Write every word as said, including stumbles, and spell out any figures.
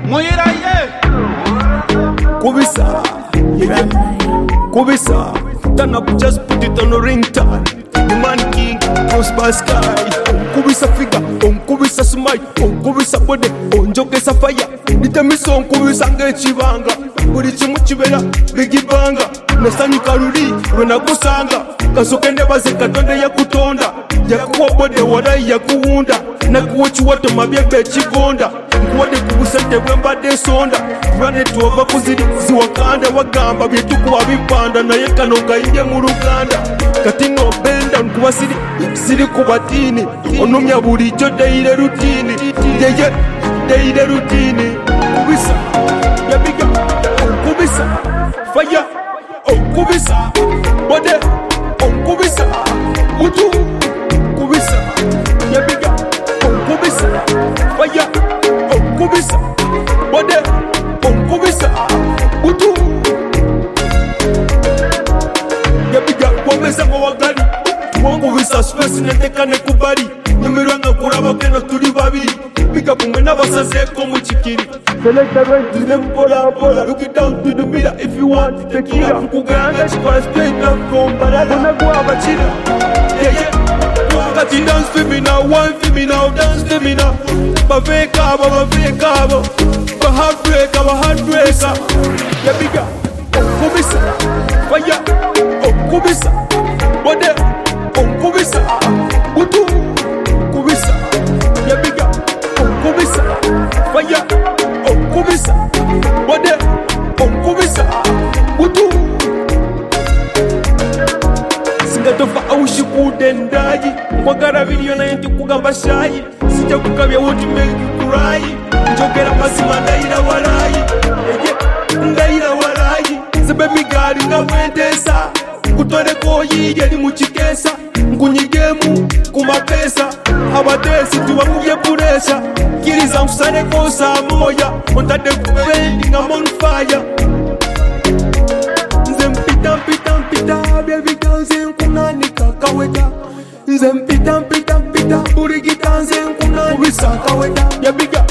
Moyeraye Kubisa, yeah, Kubisa. Turn up, just put it on the ringtone. The man king, prosper sky. Kubisa figure, on Kubisa smile, on Kubisa body, on Jokesa fire. Ditamiso on Kubisa ngechibanga. Buri chimu chibera, bigi banga. Nasanyuka ruli, runagusanga. Kasokende baze katonde ya kutonda. Yakuwa bode warayi yakuwunda. Nakuwa chiwato mabyebe chigonda. Nkuwade kubusente wembade sonda. Rane tuwava kuziri ziwakanda. Wagamba byetukuwa bipanda. Na yeka noga inye muruganda. Katino benda nkuwa siri siri kubatini. Onumya bulijo deire rutini. Yeye deire rutini. Kubisa yabiga Kubisa fire Kubisa bode Kubisa mutu Kubisa yabiga Kubisa fire Kubisa bode Kubisa mutu yabiga komeza ngo wagali Kubisa space netekane kubari Nimiranga kuraba keno turi babiri Pick up when I was a seko muchikiri Select the right to them pola pola Look it down to the middle if you want Tequila Kuganga shikwa straight up from Barada Guna guwa bachila Yeah yeah Kati dance for me now, wine for me now, dance for me now Baveka ba baveka ba Ba heartbreaker, ba heartbreaker Yeah bigga Kubisa Fire Kubisa Bode Kubisa Butu Kubisa Yeah bigga Kubisa fire Kubisa bode Kubisa butu Singatofa aushi kudendaji Kwagara video na yenti kugamba shayi Sija kukabya woti mengi kurayi Njokera masima ndaira warayi Ege ndaira warayi Sebe migari nga mwendesa Kutore koyi yeli muchikesa Nkunyigemu kumapesa Abatesi tuwakuye puresha Kiriza mkusane kosa moya Montade kubendi nga on fire Nze mpita mpita mpita Baby girl nze nkunani kakaweta Nze mpita mpita mpita Burigita nze nkunani Kubisa kaweta Yabiga